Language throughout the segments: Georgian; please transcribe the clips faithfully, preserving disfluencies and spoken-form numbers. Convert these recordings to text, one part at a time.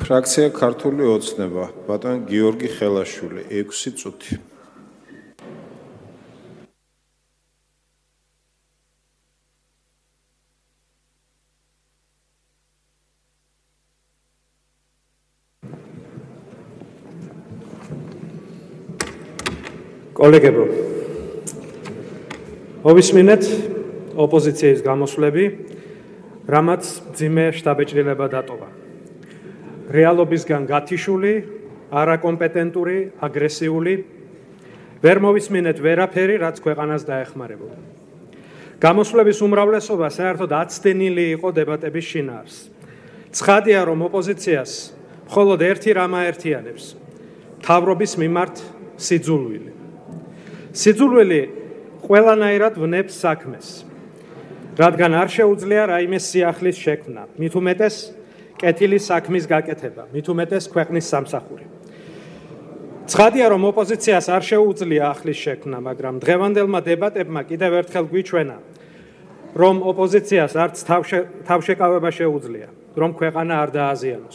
ფრაქცია ქართული ოცნება, ბატონ გიორგი ხელაშვილი, ექვსი წუთი. კოლეგებო, მოვისმინეთ ოპოზიციის გამოსვლები, რამაც მძიმე შთაბეჭდილება დატოვა. რეალობისგან გათიშული, არაკომპეტენტური, აგრესიული, ვერ მოვისმინეთ ვერაფერი, რაც ქვეყანას დაეხმარებოდა. გამოსვლების უმრავლესობა საერთოდ აცდენილი იყო დებატების შინაარს. ცხადია, რომ ოპოზიციას მხოლოდ ერთი რამ აერთიანებს: მთავრობის მიმართ სიძულვილი. სიძულვილი ყველანაირად ვნებს საქმეს, რადგან არ შეუძლია რაიმე სიახლის შექმნა, მით უმეტეს კეთილი საქმის გაკეთება, მით უმეტეს ქვეყნის სამსახური. ცხადია, რომ ოპოზიციას არ შეუძლია ახლის შექმნა, მაგრამ დღევანდელმა დებატებმა კიდევ ერთხელ გვიჩვენა, რომ ოპოზიციას არც თავშეკავება შეუძლია, რომ ქვეყანა არ დააზიანოს.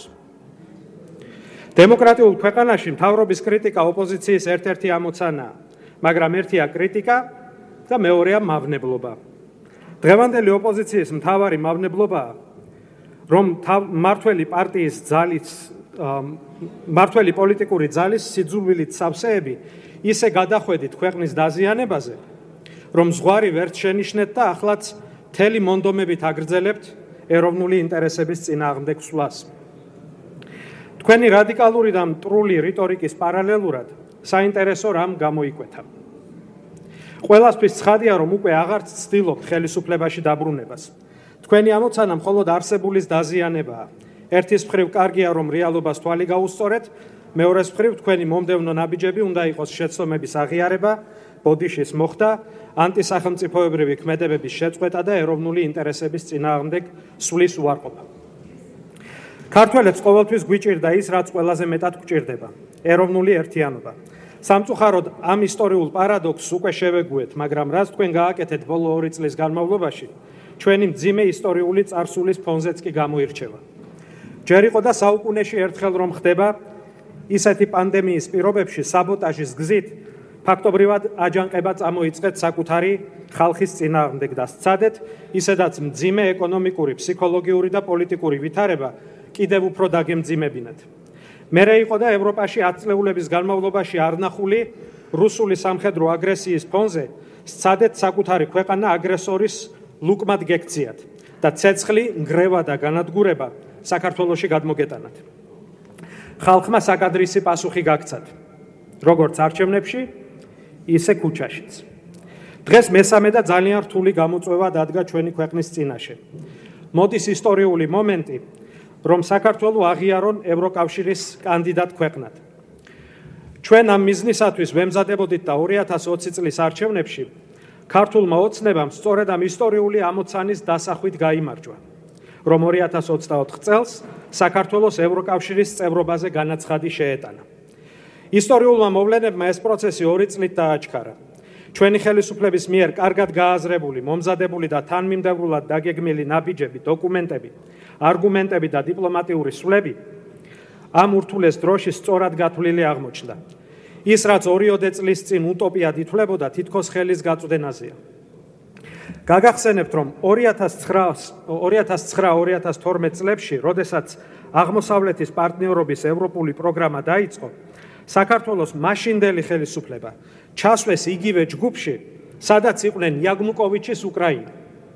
დემოკრატიულ ქვეყანაში მთავრობის კრიტიკა ოპოზიციის ერთ-ერთი ამოცანაა, მაგრამ ერთია კრიტიკა და მეორეა მავნებლობა. დღევანდელი ოპოზიციის მთავარი მავნებლობაა, რომ მართველი პარტიის ძალის, მართველი პოლიტიკური ძალის სიძულვილით სავსეები ისე გადახვედით ქვეყნის დაზიანებაზე, რომ ზღვარი ვერც შენიშნეთ და ახლაც მთელი მონდომებით აგრძელებთ ეროვნული ინტერესების წინააღმდეგ სვლას. თქვენი რადიკალური და მტრული რიტორიკის პარალელურად საინტერესო რამ გამოიკვეთა. ყველასთვის ცხადია, რომ უკვე აღარც ცდილობთ ხელისუფლებაში დაბრუნებას. თქვენი ამოცანა მხოლოდ არსებულის დაზიანებაა. ერთის მხრივ კარგია, რომ რეალობას თვალი გაუსწორეთ, მეორეს მხრივ თქვენი მომდევნო ნაბიჯები უნდა იყოს შეცდომების აღიარება, ბოდიშის მოხდა, ანტისახელმწიფოებრივი ქმედებების შეწყვეტა და ეროვნული ინტერესების წინააღმდეგ სვლის უარყოფა. ქართველებს ყოველთვის გვიჭირდა ის, რაც ყველაზე მეტად გვჭირდება: ეროვნული ერთიანობა. სამწუხაროდ ამ ისტორიულ პარადოქსს უკვე შევეგუეთ, მაგრამ რაც თქვენ გააკეთეთ ბოლო ორი წლის განმავლობაში, ჩვენი მძიმე ისტორიული წარსულის ფონზეც კი გამოირჩევა. ჯერ იყო და საუკუნეში ერთხელ რომ ხდება, ისეთი პანდემიის პირობებში საბოტაჟის გზით ფაქტობრივად აჯანყება წამოიწყეთ საკუთარი ხალხის წინააღმდეგ და სცადეთ, ისედაც მძიმე ეკონომიკური, ფსიქოლოგიური და პოლიტიკური ვითარება კიდევ უფრო დაგემძიმებინათ. მერე იყო და ევროპაში ათწლეულების განმავლობაში არნახული რუსული სამხედრო აგრესიის ფონზე სცადეთ საკუთარი ქვეყანა აგრესორის ლუკმად გექციათ და ცეცხლი, ნგრევა და განადგურება საქართველოში გადმოგეტანათ. ხალხმა საკადრისი პასუხი გაქცათ, როგორც არჩევნებში, ისე ქუჩაშიც. დღეს მესამე და ძალიან რთული გამოწვევა დადგა ჩვენი ქვეყნის წინაშე. მოდის ისტორიული მომენტი, რომ საქართველო აღიარონ ევროკავშირის კანდიდატ ქვეყნად. ჩვენ ამ მიზნისათვის ვემზადებოდით და ორი ათას ოცი წლის არჩევნებში ქართულმა ოცნებამ სწორედ ამ ისტორიული ამოცანის დასახვით გაიმარჯვა, რომ ორი ათას ოცდაოთხ წელს საქართველოს ევროკავშირის წევრობაზე განაცხადი შეეტანა. ისტორიულმა მოვლენებმა ეს პროცესი ორი წლით დააჩქარა. ჩვენი ხელისუფლების მიერ კარგად გააზრებული, მომზადებული და თანმიმდევრულად დაგეგმილი ნაბიჯები, დოკუმენტები, არგუმენტები და დიპლომატიური სვლები ამ ურთულეს დროში სწორად გათვლილი აღმოჩნდა. ის, რაც ორიოდე წლის წინ უტოპიად ითვლებოდა, თითქოს ხელის გაწვდენაზეა. გაგახსენებთ, რომ ორი ათას ცხრა ორი ათას თორმეტ წლებში, როდესაც აღმოსავლეთის პარტნიორობის ევროპული პროგრამა დაიწყო, საქართველოს მაშინდელი ხელისუფლება ჩასვეს იგივე ჯგუფში, სადაც იყვნენ იაგნუკოვიჩის უკრაინა,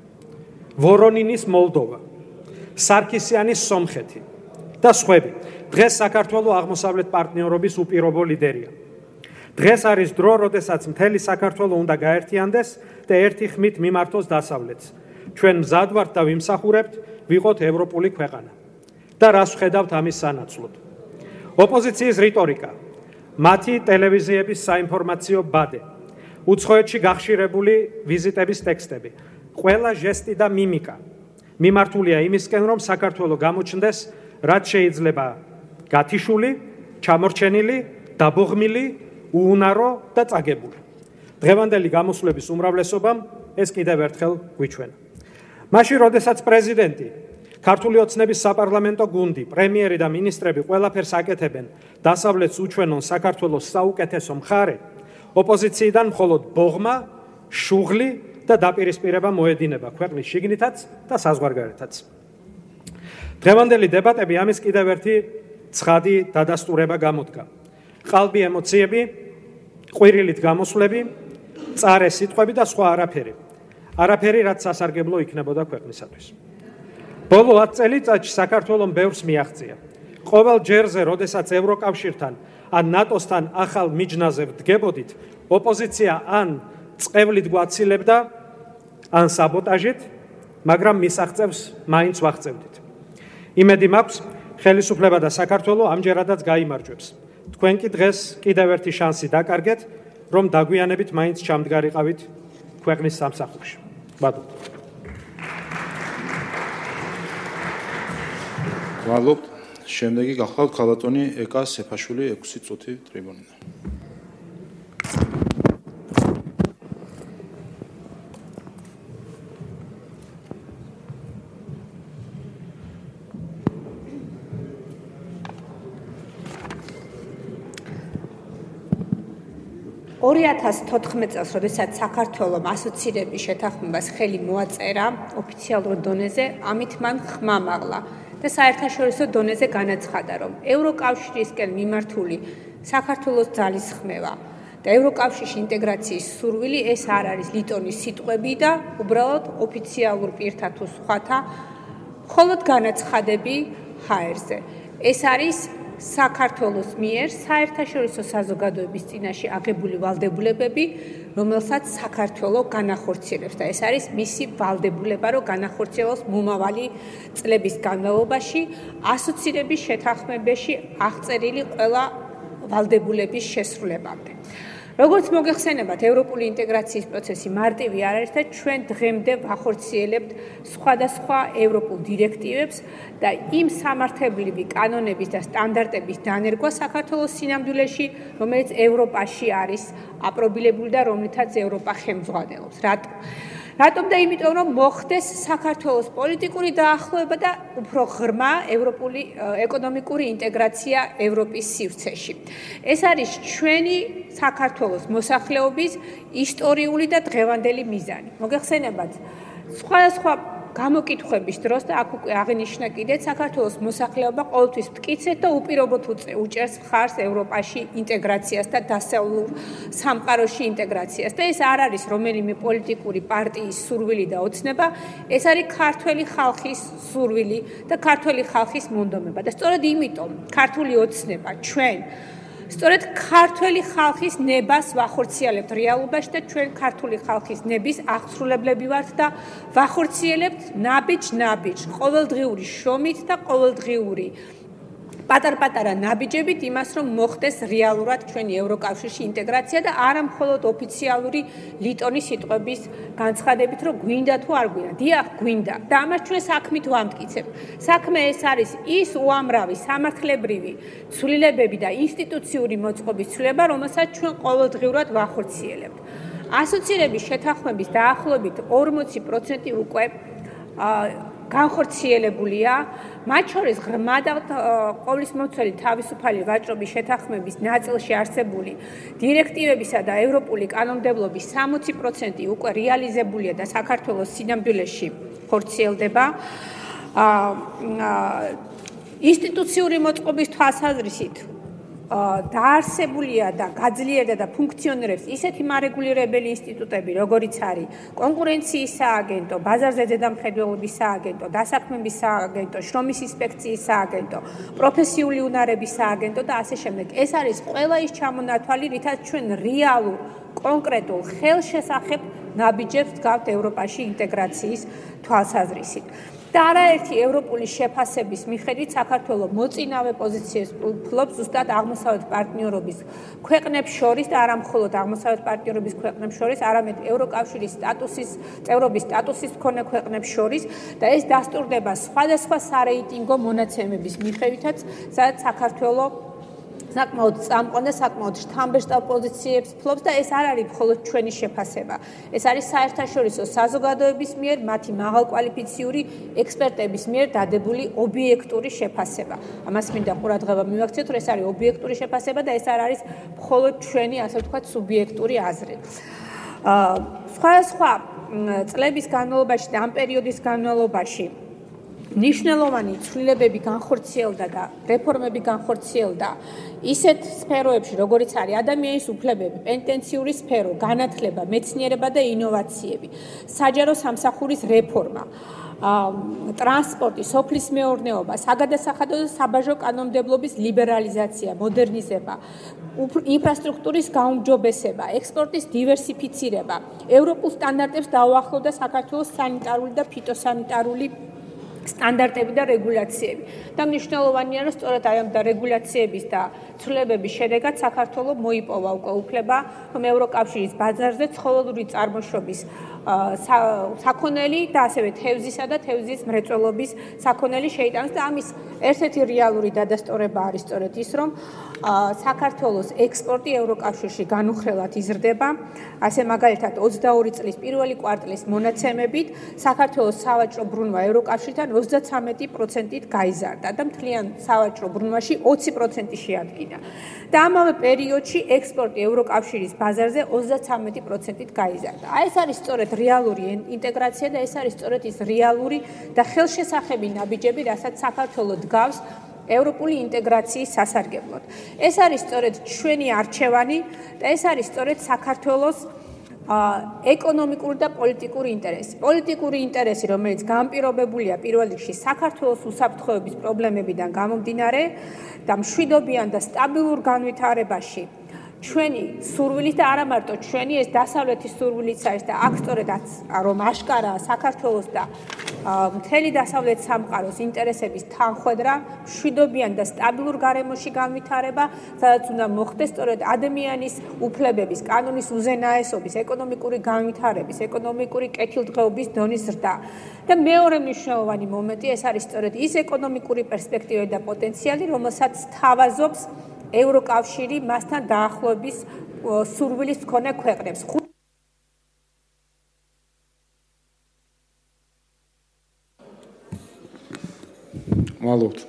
ვორონინის მოლდოვა, სარქისიანის სომხეთი და სხვები. დღეს საქართველო აღმოსავლეთ პარტნიორობის უპირობო ლიდერია. დღეს არის დრო, როდესაც მთელი საქართველო უნდა გაერთიანდეს და ერთი ხმით მიმართოს დასავლეთს. ჩვენ მზად ვართ და ვიმსახურებთ ვიყოთ ევროპული ქვეყანა. და რას ვხედავთ ამის სანაცვლოდ? ოპოზიციის რიტორიკა, მათი ტელევიზიების საინფორმაციო ბადე, უცხოეთში გახშირებული ვიზიტების ტექსტები, ყველა ჟესტი და მიმიკა მიმართულია იმისკენ, რომ საქართველო გამოჩნდეს, რაც შეიძლება გათიშული, ჩამორჩენილი, დაბოღმილი, უუნარო და წაგებული. დღევანდელი გამოსვლების უმრავლესობამ ეს კიდევ ერთხელ გვიჩვენა. მაშინ, როდესაც პრეზიდენტი ქართული ოცნების საპარლამენტო გუნდი, პრემიერი და მინისტრები ყველაფერს აკეთებენ დასავლეთს უჩვენონ საქართველოს საუკეთესო მხარე, ოპოზიციიდან მხოლოდ ბოღმა, შუღლი და დაპირისპირება მოედინება ქვეყნის შიგნითაც და საზღვარგარეთაც. დღევანდელი დებატები ამის კიდევ ერთი ცხადი დადასტურება გამოდგა. ყალბი ემოციები, ყვირილით გამოსვლები, წარე სიტყვები და სხვა არაფერი. არაფერი, რაც სასარგებლო იქნებოდა ქვეყნისათვის. ბოლო ათ წელიწადში საქართველომ ბევრს მიაღწია. ყოველ ჯერზე, როდესაც ევროკავშირთან ან ნატოსთან ახალ მიჯნაზე ვდგებოდით, ოპოზიცია ან წყევლით გვაცილებდა, ან საბოტაჟით, მაგრამ მისაღწევს მაინც ვაღწევდით. იმედი მაქვს, ხელისუფლება და საქართველო ამჯერადაც გაიმარჯვებს. თქვენ კი დღეს კიდევ ერთი შანსი დაკარგეთ, რომ დაგვიანებით მაინც ჩამდგარიყავით ქვეყნის სამსახურში. მადლობთ. მადლობთ. შემდეგი გახლავთ ქალბატონი ეკა სეფაშვილი ექვსი წუთი ტრიბუნიდან. ორი ათას თოთხმეტ წელს, როდესაც საქართველომ ასოცირების შეთანხმებას ხელი მოაწერა ოფიციალურ დონეზე, ამით მან ხმა მაღლა და საერთაშორისო დონეზე განაცხადა, რომ ევროკავშირისკენ მიმართული საქართველოს ძალისხმევა და ევროკავშირში ინტეგრაციის სურვილი ეს არ არის ლიტონის სიტყვები და უბრალოდ ოფიციალურ პირთა თუ სხვათა მხოლოდ განაცხადები ჰაერზე. ეს არის საქართველოს მიერ საერთაშორისო საზოგადოების წინაშე აღებული ვალდებულებები, რომელსაც საქართველო განახორციელებს და ეს არის მისი ვალდებულება, რომ განახორციელოს მომავალი წლების განმავლობაში ასოცირების შეთანხმებაში აღწერილი ყველა ვალდებულების შესრულებამდე. როგორც მოგეხსენებათ, ევროპული ინტეგრაციის პროცესი მარტივი არ არის და ჩვენ დღემდე ვახორციელებთ სხვადასხვა ევროპულ დირექტივებს და იმ სამართლებრივი კანონების და სტანდარტების დანერგვა საქართველოს სინამდვილეში, რომელიც ევროპაში არის აპრობილებული და რომლითაც ევროპა ხელმძღვანელობს. რატო? რატომ და იმიტომ, რომ მოხდეს საქართველოს პოლიტიკური დაახლოება და უფრო ღრმა ევროპული ეკონომიკური ინტეგრაცია ევროპის სივრცეში. ეს არის ჩვენი საქართველოს მოსახლეობის ისტორიული და დღევანდელი მიზანი. მოგეხსენებათ, სხვადასხვა გამოკითხვების დროს და აქ უკვე აღინიშნა კიდეც საქართველოს მოსახლეობა ყოველთვის მტკიცედ და უპირობოდ უჭერს მხარს ევროპაში ინტეგრაციას და დასავლურ სამყაროში ინტეგრაციას. და ეს არ არის რომელიმე პოლიტიკური პარტიის სურვილი და ოცნება, ეს არის ქართველი ხალხის სურვილი და ქართველი ხალხის მონდომება. და სწორედ იმიტომ ქართული ოცნება ჩვენ სწორედ ქართველი ხალხის ნებას ვახორციელებთ რეალობაში და ჩვენ ქართული ხალხის ნების აღსრულებლები ვართ და ვახორციელებთ ნაბიჯ-ნაბიჯ, ყოველდღიური შრომით და ყოველდღიური პატარ-პატარა ნაბიჯებით იმას, რომ მოხდეს რეალურად ჩვენი ევროკავშირში ინტეგრაცია და არა მხოლოდ ოფიციალური ლიტონის სიტყვების განცხადებით, რომ გვინდა თუ არ გვინდა. დიახ, გვინდა. და ამას ჩვენ საქმით ვამტკიცებთ. საქმე ეს არის ის უამრავი სამართლებრივი ცვლილებები და ინსტიტუციური მოწყობის ცვლილება, რომელსაც ჩვენ ყოველდღიურად ვახორციელებთ. ასოცირების შეთანხმების დაახლოებით ორმოცი პროცენტი უკვე განხორციელებულია, მათ შორის ღრმა და ყოვლისმომცველი თავისუფალი ვაჭრობის შეთანხმების ნაწილში არსებული დირექტივებისა და ევროპული კანონმდებლობის სამოცი პროცენტი უკვე რეალიზებულია და საქართველოს სინამდვილეში ხორციელდება. ინსტიტუციური მოწყობის თვალსაზრისით დაარსებულია და გაძლიერდა და ფუნქციონირებს ისეთი მარეგულირებელი ინსტიტუტები, როგორიც არის კონკურენციის სააგენტო, ბაზარზე ზედამხედველობის სააგენტო, დასაქმების სააგენტო, შრომის ინსპექციის სააგენტო, პროფესიული უნარების სააგენტო და ასე შემდეგ. ეს არის ყველა ის ჩამონათვალი, რითაც ჩვენ რეალურ, კონკრეტულ ხელშესახებ ნაბიჯებს გავთ ევროპაში ინტეგრაციის თვალსაზრისით. და არაერთი ევროპული შეფასების მიხედვით საქართველოს მოწინავე პოზიციებს ფლობს ზუსტად აღმოსავლეთ პარტნიორობის ქვეყნებს შორის და არა მხოლოდ აღმოსავლეთ პარტნიორობის ქვეყნებს შორის, არამედ ევროკავშირის სტატუსის წევრობის სტატუსის მქონე ქვეყნებს შორის და ეს დასტურდება სხვადასხვა სარეიტინგო მონაცემების მიხედვითაც, სადაც საქართველოს საკმაოდ წამყვან და საკმაოდ შთამბეჭდავ პოზიციებს ფლობს და ეს არ არის მხოლოდ ჩვენი შეფასება. ეს არის საერთაშორისო საზოგადოების მიერ მათი მაღალკვალიფიციური ექსპერტების მიერ დადებული ობიექტური შეფასება. ამას მინდა ყურადღება მივაქციოთ, რომ ეს არის ობიექტური შეფასება და ეს არ არის მხოლოდ ჩვენი, ასე ვთქვათ, სუბიექტური აზრი. აა სხვა სხვა წლების განმავლობაში და ამ პერიოდის განმავლობაში ნიშნულოვანი ცვლილებები განხორციელდა და რეფორმები განხორციელდა ისეთ სფეროებში, როგორიც არის ადამიანის უფლებები, პენტენციური სფერო, განათლება, მეცნიერება და ინოვაციები, საჯარო სამსახურის რეფორმა, ტრანსპორტი, სოფლის მეურნეობა, საგადასახადო და საბაჟო კანონმდებლობის ლიბერალიზაცია, მოდერნიზება, ინფრასტრუქტურის გაუმჯობესება, ექსპორტის დივერსიფიცირება, ევროპულ სტანდარტებს დაუახლოვდა საქართველოს სანიტარული და ფიტოსანიტარული სტანდარტები და რეგულაციები. და მნიშვნელოვანია, რომ სწორედ აი ამ და რეგულაციების და ცვლილებების შედეგად საქართველო მოიპოვა უკვე უფლება, რომ ევროკავშირის ბაზარზე ცხოველური წარმოშობის საქონელი და ასევე თევზისა და თევზის მრეწველობის საქონელი შეიტანოს და ამის ერთ-ერთი რეალური დადასტურება არის სწორედ ის, რომ საქართველოს ექსპორტი ევროკავშირში განუხრელად იზრდება. ასე მაგალითად ოცდაორი წლის პირველი კვარტლის მონაცემებით საქართველოს სავაჭრო ბრუნვა ევროკავშირთან ოცდათვრამეტი პროცენტით გაიზარდა და მთლიან სავაჭრო ბრუნვაში ოცი პროცენტი შეადგინა. და ამავე პერიოდში ექსპორტი ევროკავშირის ბაზარზე ოცდათვრამეტი პროცენტით გაიზარდა. აი ეს არის სწორედ რეალური ინტეგრაცია და ეს არის სწორედ ის რეალური და ხელშესახები ნაბიჯები, რასაც საქართველო დგავს ევროპული ინტეგრაციის სასარგებლოდ. ეს არის სწორედ ჩვენი არჩევანი და ეს არის სწორედ საქართველოს ეკონომიკური და პოლიტიკური ინტერესი. პოლიტიკური ინტერესი, რომელიც განპირობებულია პირველ რიგში საქართველოს უსაფრთხოების პრობლემებიდან გამომდინარე და მშვიდობიან და სტაბილურ განვითარებაში ჩვენი სურვილით და არა მარტო ჩვენი ეს დასავლეთის სურვილიც არის და აქ სწორედ რომ აშკარაა საქართველოს და მთელი დასავლეთ სამყაროს ინტერესების თანხვედრა, მშვიდობიან და სტაბილურ გარემოში განვითარება, სადაც უნდა მოხდეს სწორედ ადამიანის უფლებების, კანონის უზენაესობის, ეკონომიკური განვითარების, ეკონომიკური კეთილდღეობის დონის ზრდა. და მეორე მნიშვნელოვანი მომენტი ეს არის სწორედ ის ეკონომიკური პერსპექტივა და პოტენციალი, რომელსაც თავაზობს ევროკავშირი მასთან დაახლოების სურვილის მქონე ქვეყნებს. მადლობთ.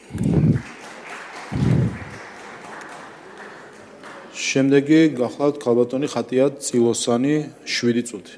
შემდეგი გახლავთ ქალბატონი ხატია წილოსანი შვიდი წუთი.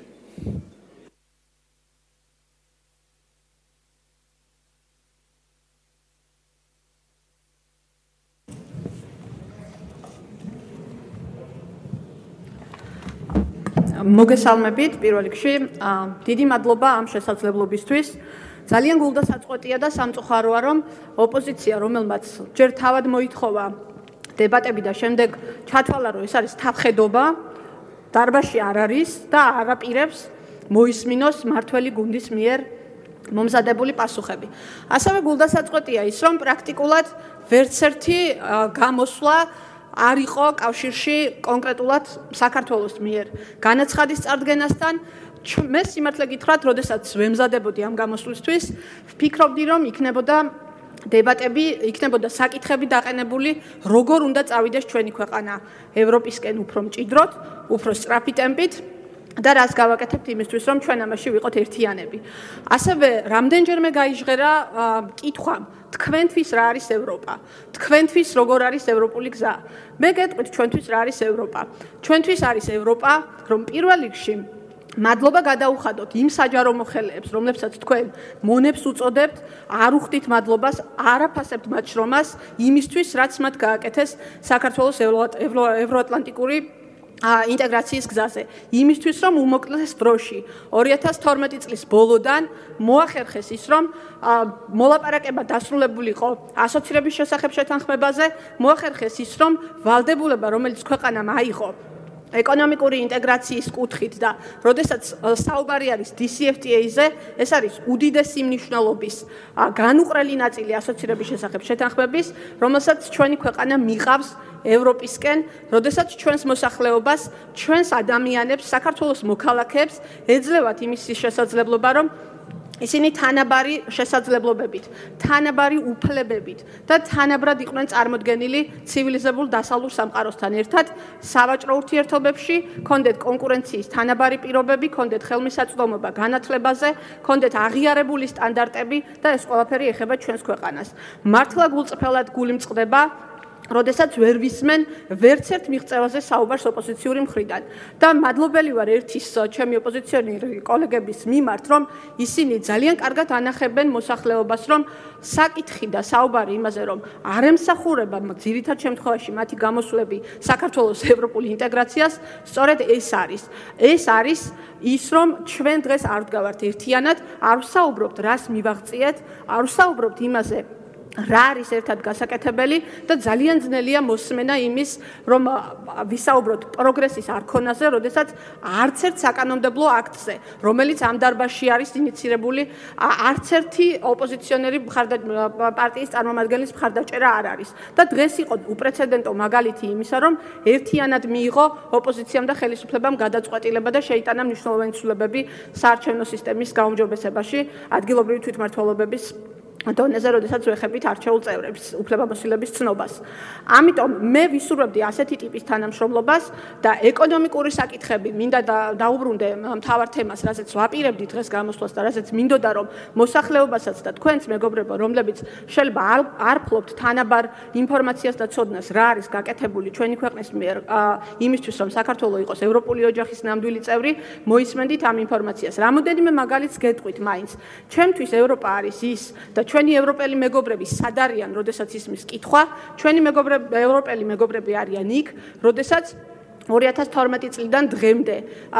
მოგესალმებით პირველ რიგში დიდი მადლობა ამ შესაძლებლობისთვის. ძალიან გულდასაწყვეტია და სამწუხაროა, რომ ოპოზიცია, რომელმაც ჯერ თავად მოითხოვა დებატები და შემდეგ ჩათვალა, რომ ეს არის თავხედობა, დარბაზში არ არის და არ აპირებს მოისმინოს მართველი გუნდის მიერ მომზადებული პასუხები. ასევე გულდასაწყვეტია ის, რომ პრაქტიკულად ვერც ერთი გამოსვლა არ იყო კავშირში კონკრეტულად საქართველოს მიერ განაცხადის წარდგენასთან. მე სიმართლე გითხრათ, როდესაც ვემზადებოდი ამ გამოსვლისთვის, ვფიქრობდი, რომ იქნებოდა დებატები, იქნებოდა საკითხები დაყენებული, როგორ უნდა წავიდეს ჩვენი ქვეყანა ევროპისკენ უფრო მჭიდროდ, უფრო სწრაფი ტემპით და რას გავაკეთებთ იმისთვის, რომ ჩვენ ამაში ვიყოთ ერთიანები. ასევე რამდენჯერმე გაიჟღერა კითხვა, თქვენთვის რა არის ევროპა? თქვენთვის როგორ არის ევროპული გზა? მე გეტყვით, ჩვენთვის რა არის ევროპა? ჩვენთვის არის ევროპა, რომ პირველ რიგში მადლობა გადაუხადოთ იმ საჯარო მოხელეებს, რომლებსაც თქვენ მონებს უწოდებთ, არ უხდით მადლობას, არ აფასებთ მათ შრომას იმისთვის, რაც მათ გააკეთეს საქართველოს ევროატლანტიკური ინტეგრაციის გზაზე. იმისთვის, რომ უმოკლეს დროში ორი ათას თორმეტი წლის ბოლოდან მოახერხეს ის, რომ მოლაპარაკება დასრულებულიყო ასოცირების შესახებ შეთანხმებაზე, მოახერხეს ის, რომ ვალდებულება, რომელიც ქვეყანამ აიღო ეკონომიკური ინტეგრაციის კუთხით და როდესაც საუბარი არის დი სი ეფ ტი ეი-ზე, ეს არის უდიდესი მნიშვნელობის განუყრელი ნაწილი ასოცირების შესახებ შეთანხმების, რომელსაც ჩვენი ქვეყანა მიყავს ევროპისკენ, როდესაც ჩვენს მოსახლეობას, ჩვენს ადამიანებს, საქართველოს მოქალაქეებს ეძლევათ იმის შესაძლებლობა, რომ ისინი თანაბარი შესაძლებლობებით, თანაბარი უფლებებით და თანაბრად იყვნენ წარმოდგენილი ცივილიზებულ დასავლურ სამყაროსთან ერთად, სავაჭრო ურთიერთობებში, ჰქონდეთ კონკურენციის თანაბარი პირობები, ჰქონდეთ ხელმისაწვდომობა განათლებაზე, ჰქონდეთ აღიარებული სტანდარტები და ეს ყველაფერი ეხება ჩვენს ქვეყანას. მართლა გულწრფელად გული მწყდება როდესაც ვერ ვისმენ ვერც ერთ მიღწევაზე საუბარს ოპოზიციური მხრიდან და მადლობელი ვარ ერთის ჩემი ოპოზიციონერი კოლეგების მიმართ, რომ ისინი ძალიან კარგად ანახებენ მოსახლეობას, რომ საკითხი და საუბარი იმაზე, რომ არ ემსახურება ძირითად შემთხვევაში მათი გამოსვლები საქართველოს ევროპული ინტეგრაციას, სწორედ ეს არის. ეს არის ის, რომ ჩვენ დღეს არ ვდგავართ ერთიანად, არ ვსაუბრობთ რას მივაღწიეთ, არ ვსაუბრობთ იმაზე, რა არის ერთად გასაკეთებელი და ძალიან ძნელია მოსმენა იმის, რომ ვისაუბროთ პროგრესის არქონაზე, როდესაც არც ერთ საკანონმდებლო აქტზე, რომელიც ამ დარბაზში არის ინიცირებული, არც ერთი ოპოზიციონერი პარტიის წარმომადგენლის მხარდაჭერა არ არის. და დღეს იყო უპრეცედენტო მაგალითი იმისა, რომ ერთიანად მიიღო ოპოზიციამ და ხელისუფლებამ გადაწყვეტილება და შეიტანა მნიშვნელოვანი ცვლილებები საარჩევნო სისტემის გაუმჯობესებაში, ადგილობრივი თვითმმართველობების დონეზე, როდესაც ვეხებით არჩეულ წევრებს, უფლებამოსილების ცნობას. ამიტომ მე ვისურვებდი ასეთი ტიპის თანამშრომლობას და ეკონომიკური საკითხები მინდა დაუბრუნდე მთავარ თემას, რასაც ვაპირებდი დღეს გამოსვლას და რასაც მინდოდა, რომ მოსახლეობასაც და თქვენს მეგობრებო, რომლებიც შეიძლება არ ფლობთ თანაბარ ინფორმაციას და ცოდნას, რა არის გაკეთებული ჩვენი ქვეყნის მიერ იმისთვის, რომ საქართველო იყოს ევროპული ოჯახის ნამდვილი წევრი, მოისმენდით ამ ინფორმაციას. რამოდენიმე მაგალითს გეტყვით მაინც. ჩემთვის ევროპა არის ის და ჩვენი ევროპელი მეგობრები სად არიან, როდესაც ისმის კითხვა, ჩვენი მეგობრები, ევროპელი მეგობრები არიან იქ, როდესაც ორი ათას თორმეტი წლიდან დღემდე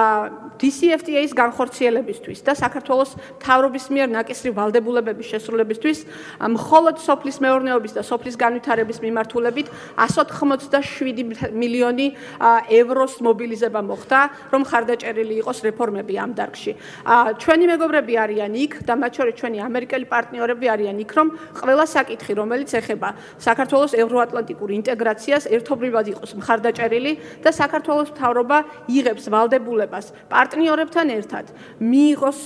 დი სი ეფ ტი ეის განხორციელებისთვის და საქართველოს მთავრობის მიერ ნაკისრი ვალდებულებების შესრულებისთვის მხოლოდ სოფლის მეურნეობის და სოფლის განვითარების მიმართულებით εκατს ოცდაშვიდი მილიონი ევროს მობილიზება მოხდა, რომ ხარდაჭერილი იყოს რეფორმები ამ დარგში. ჩვენი მეგობრები არიან იქ და მათ შორის ჩვენი ამერიკელი პარტნიორები არიან იქ, რომ ყველა საკითხი, რომელიც ეხება საქართველოს ევროატლანტიკურ ინტეგრაციას, ერთობლივად იყოს მხარდაჭერილი და საქართველოს მთავრობა იღებს ვალდებულებას პარტნიორებთან ერთად მიიღოს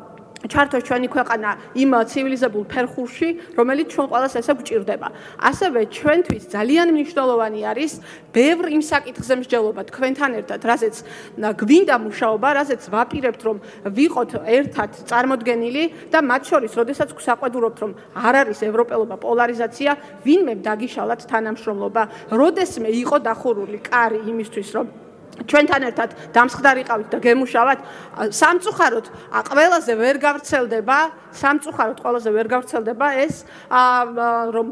ჩართოს ჩვენი ქვეყანა იმ ცივილიზებულ ფერხულში, რომელიც ჩვენ ყველას ესე გვჭირდება. ასევე ჩვენთვის ძალიან მნიშვნელოვანი არის ბევრ იმ საკითხზე მსჯელობა თქვენთან ერთად, რაზეც გვინდა მუშაობა, რაზეც ვაპირებთ, რომ ვიყოთ ერთად წარმოდგენილი და მათ შორის, როდესაც გვსაყვედურობთ, რომ არ არის ევროპელობა, პოლარიზაცია, ვინმე დაგიშალათ თანამშრომლობა, როდესმე იყო დახურული კარი იმისთვის, რომ ჩვენთან ერთად დამსხდარიყავით და გემუშავათ, სამწუხაროდ ყველაზე ვერ გავრცელდება, სამწუხაროდ ყველაზე ვერ გავრცელდება ეს, რომ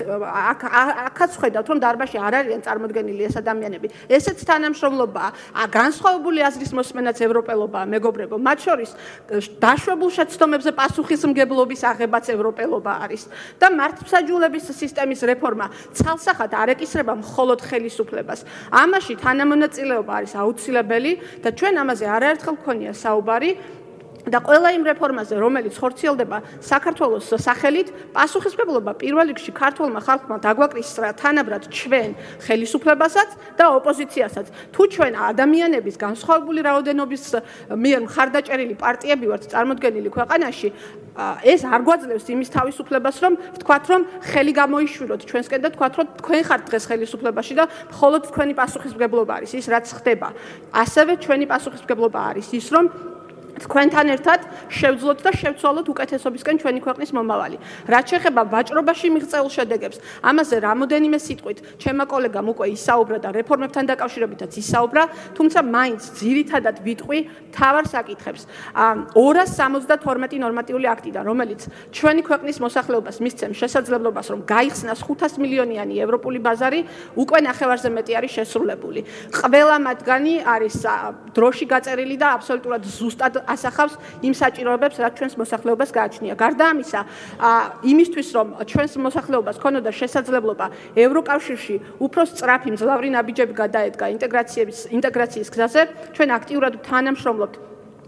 აქაც ხედავთ, რომ დარბაზში არ არიან წარმოდგენილი ეს ადამიანები. ესეც თანამშრომლობაა, განსხვავებული აზრის მოსმენაც ევროპელობაა, მეგობრებო, მათ შორის დაშვებულ შეცდომებზე პასუხისმგებლობის აღებაც ევროპელობა არის და მართლმსაჯულების სისტემის რეფორმა ცალსახად არ ეკისრება მხოლოდ ხელისუფლებას. ამაში თანამონაწილეობა არის აუცილებელი და ჩვენ ამაზე არაერთხელ გქონია საუბარი და ყველა იმ რეფორმაზე, რომელიც ხორციელდება საქართველოს სახელით, პასუხისმგებლობა პირველ რიგში ქართულმა ხალხმა დაგვაკრისრა თანაბრად ჩვენ ხელისუფლებასაც და ოპოზიციასაც. თუ ჩვენ ადამიანების განსხვავებული რაოდენობის მიერ მხარდაჭერილი პარტიები ვართ წარმოდგენილი ქვეყანაში, ეს არ გვაძლევს იმის თავისუფლებას, რომ ვთქვათ, რომ ხელი გამოიშვიროთ ჩვენსკენ და ვთქვათ, რომ თქვენ ხართ დღეს ხელისუფლებაში და მხოლოდ თქვენი პასუხისმგებლობა არის ის, რაც ხდება. ასევე ჩვენი პასუხისმგებლობა არის ის, რომ თქვენთან ერთად შევძლოთ და შევცვალოთ უკეთესობისკენ ჩვენი ქვეყნის მომავალი. რაც შეეხება ვაჭრობაში მიღწეულ შედეგებს, ამაზე რამოდენიმე სიტყვით ჩემმა კოლეგამ უკვე ისაუბრა და რეფორმებთან დაკავშირებითაც ისაუბრა, თუმცა მაინც ძირითადად ვიტყვი მთავარ საკითხებს. ორას სამოცდათორმეტი ნორმატიული აქტიდან, რომელიც ჩვენი ქვეყნის მოსახლეობას მისცემს შესაძლებლობას, რომ გაიხსნას ხუთას მილიონიანი ევროპული ბაზარი, უკვე ნახევარზე მეტი არის შესრულებული. ყველა მათგანი არის დროში გაწერილი და აბსოლუტურად ზუსტად ასახავს იმ საჭიროებებს, რაც ჩვენს მოსახლეობას გააჩნია. გარდა ამისა, იმისთვის, რომ ჩვენს მოსახლეობას ქონოდა შესაძლებლობა ევროკავშირში უფრო სწრაფი მძლავრი ნაბიჯები გადაედგა ინტეგრაციის ინტეგრაციის გზაზე, ჩვენ აქტიურად თანამშრომლობთ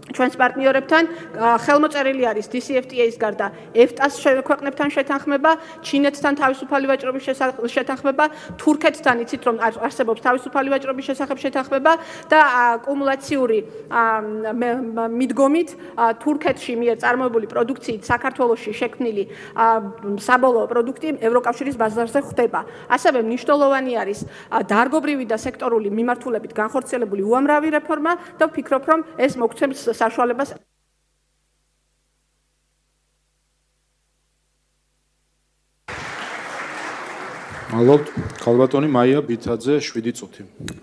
ჩვენს პარტნიორებთან ხელმოწერილი არის დი სი ეფ ტი ეის გარდა ეფტას ქვეყნებთან შეთანხმება, ჩინეთთან თავისუფალი ვაჭრობის შეთანხმება, თურქეთთან იცით რომ არსებობს თავისუფალი ვაჭრობის შესახებ შეთანხმება და კუმულაციური მიდგომით თურქეთში მიერ წარმოებული პროდუქციით საქართველოში შექმნილი საბოლოო პროდუქტი ევროკავშირის ბაზარზე ხვდება. ასევე მნიშვნელოვანი არის დარგობრივი და სექტორული მიმართულებით განხორციელებული უამრავი რეფორმა და ვფიქრობ რომ ეს მოგცემს საშუალებას მადლობთ. ქალბატონი მაია ბითაძე შვიდი წუთი.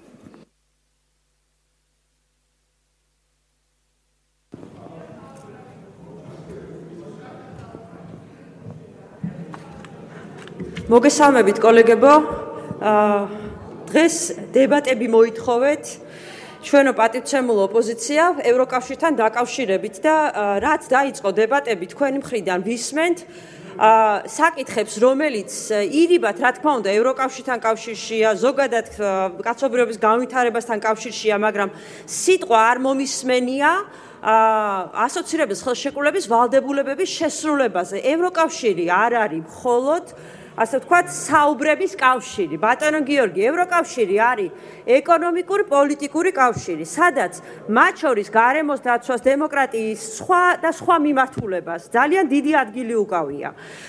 მოგესალმებით კოლეგებო. დღეს დებატები მოითხოვეთ ჩვენო პატივცემულო ოპოზიცია ევროკავშირთან დაკავშირებით და რაც დაიწყო დებატები თქვენი მხრიდან ვისმენთ საკითხებს, რომელიც ირიბად, რა თქმა უნდა, ევროკავშირთან კავშირშია, ზოგადად კაცობრიობის განვითარებასთან კავშირშია, მაგრამ სიტყვა არ მომისმენია ასოცირების ხელშეკრულების ვალდებულებების შესრულებაზე. ევროკავშირი არ არის მხოლოდ ასე ვთქვათ, საუბრების კავშირი. ბატონო გიორგი, ევროკავშირი არის ეკონომიკური პოლიტიკური კავშირი, სადაც მათ შორის გარემოს დაცვას, დემოკრატიის სხვა და სხვა მიმართულებას ძალიან დიდი ადგილი უკავია.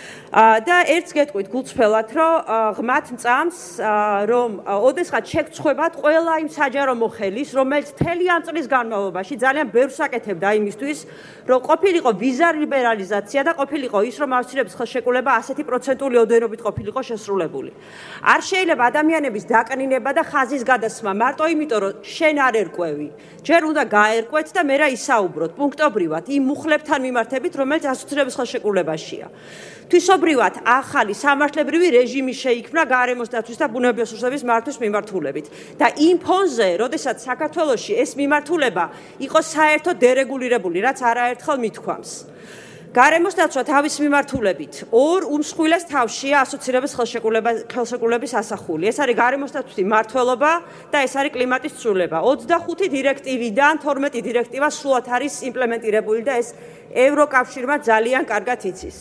და ერთს გეტყვით გულწრფელად, რომ ღმათ მწამს, რომ ოდესღაც შეგწხვებათ ყველა იმ საჯარო მოხელის, რომელიც მთელი ამ წლის განმავლობაში ძალიან ბევრს აკეთებდა იმისთვის, რომ ყოფილიყო ვიზა ლიბერალიზაცია და ყოფილიყო ის, რომ ავსტრიების ხელშეკრულება ასეთი პროცენტული ოდენობით ყოფილიყო შესრულებული. არ შეიძლება ადამიანების დაკნინება და ხაზის გადასმა მარტო იმიტომ, რომ შენ არ ერკვევი. ჯერ უნდა გაერკვეთ და მერე ისაუბროთ პუნქტობრივად იმ მუხლებთან მიმართებით, რომელიც ასოცირების ხელშეკრულებაშია. თვისობრივად ახალი სამართლებრივი რეჟიმი შეიქმნა გარემოს დაცვის და ბუნებრივი რესურსების მართვის მიმართულებით და იმ ფონზე, როდესაც საქართველოში ეს მიმართულება იყო საერთოდ დერეგულირებული, რაც არაერთხელ მithქვამს. გარემოს დაცვა თავის მიმართულებით ორ უმსხვილეს თავშია ასოცირების ხელშეკრულების ასახული. ეს არის გარემოს დაცვის მმართველობა და ეს არის კლიმატის ცვლილება. ოცდახუთი დირექტივიდან თორმეტი დირექტივა სრულად არის იმპლემენტირებული და ეს ევროკავშირმა ძალიან კარგად იცის.